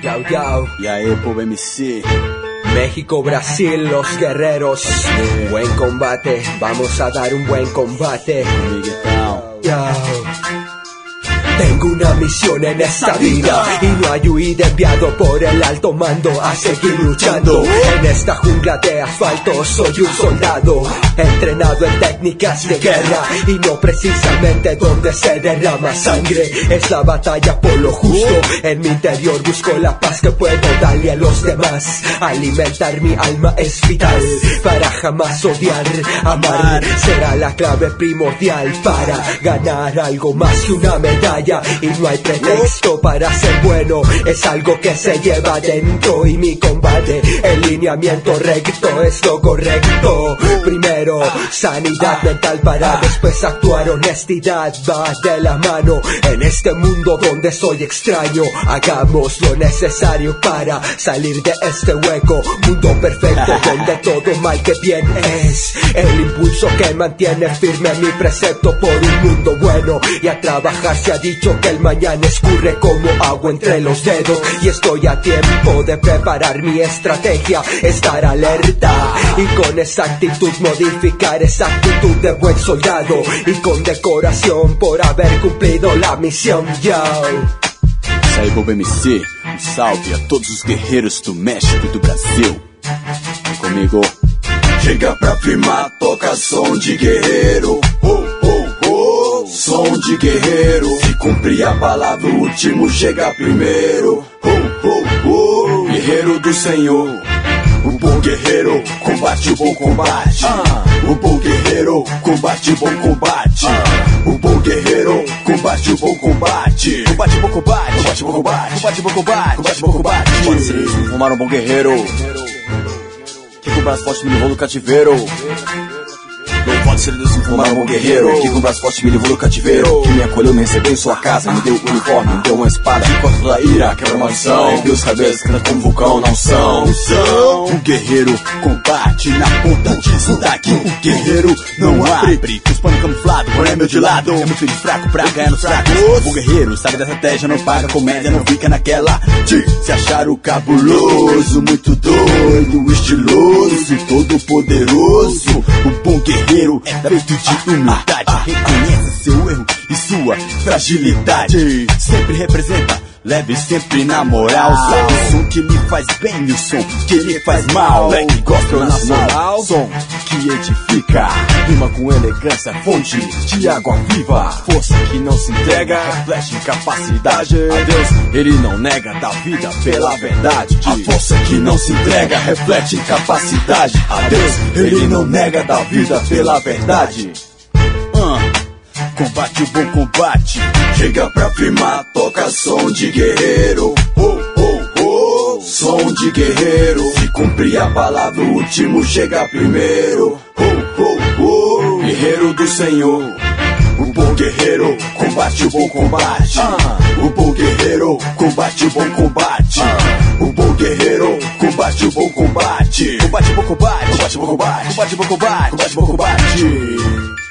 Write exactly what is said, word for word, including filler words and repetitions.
Yao, yao. E aí, povo M C. México, Brasil, los guerreros. Yeah. Buen combate, vamos a dar un buen combate. Yao. Tengo una misión en esta vida y no hay huida, enviado por el alto mando a seguir luchando. En esta jungla de asfalto soy un soldado entrenado en técnicas de guerra y no precisamente donde se derrama sangre. Es la batalla por lo justo. En mi interior busco la paz que puedo darle a los demás. Alimentar mi alma es vital para jamás odiar. Amar será la clave primordial para ganar algo más que una medalla. Y no hay pretexto para ser bueno, es algo que se lleva dentro. Y mi combate, el lineamiento recto es lo correcto. Primero, sanidad mental para después actuar. Honestidad va de la mano en este mundo donde soy extraño. Hagamos lo necesario para salir de este hueco. Mundo perfecto donde todo mal que bien es. El impulso que mantiene firme mi precepto por un mundo bueno. Y a trabajar se ha dicho que el mañana escurre como agua entre los dedos. Y estoy a tiempo de preparar mi estrategia, estar alerta y con esa actitud modificar esa actitud de buen soldado. Y con decoración por haber cumplido la misión, yo. Isso aí, povo M C. Um salve a todos os guerreiros do México e do Brasil. Vem comigo. Chega pra firmar, toca som de guerreiro. Oh, oh, oh, som de guerreiro. Se cumprir a palavra, o último chega primeiro. Oh, oh, oh, guerreiro do Senhor. O bom guerreiro combate o bom combate. Ah. O bom guerreiro combate o bom combate. Ah. O bom guerreiro combate o bom combate. Combate o bom combate. Combate o bom combate. Combate o bom combate. Combate o bom combate. Pode ser eles não formaram um bom guerreiro que com o braço forte me levou no cativeiro. Não pode ser Deus não formar um bom guerreiro que com o braço forte me levou no cativeiro. Que me acolheu, me recebeu em sua casa, me deu um uniforme, me deu uma espada. Que corta toda a ira, quebra a maldição. Deus cabeças canta como vulcão, não são. Não são. O guerreiro combate na ponta de sotaque. O guerreiro não abre os panos camuflados, porém meu de lado. É muito de fraco pra ganhar nos fracos. O guerreiro sabe da estratégia, não paga comédia, não fica naquela de se achar o cabuloso, muito doido, estiloso, todo poderoso. O bom guerreiro é feito de humildade, reconhece seu erro e sua fragilidade. Sempre representa, leve sempre na moral. Sabe o som que lhe faz bem e o som que lhe faz mal. Black gospel nacional, som que edifica, rima com elegância, fonte de água viva. Força que não se entrega, reflete capacidade. A Deus ele não nega, dá vida pela verdade. A força que não se entrega, reflete capacidade. A Deus ele não nega, dá vida pela verdade. uh. Combate o bom combate. Chega pra firmar, toca som de guerreiro. Oh, oh, oh, som de guerreiro. Se cumprir a palavra, o último chega primeiro. Oh, oh, oh, guerreiro do Senhor. O bom guerreiro combate o bom combate. Ah. O bom guerreiro combate o bom combate. Ah. O bom guerreiro combate o bom combate. Combate o bom combate. Combate o bom combate. Combate o bom combate. Combate o bom combate.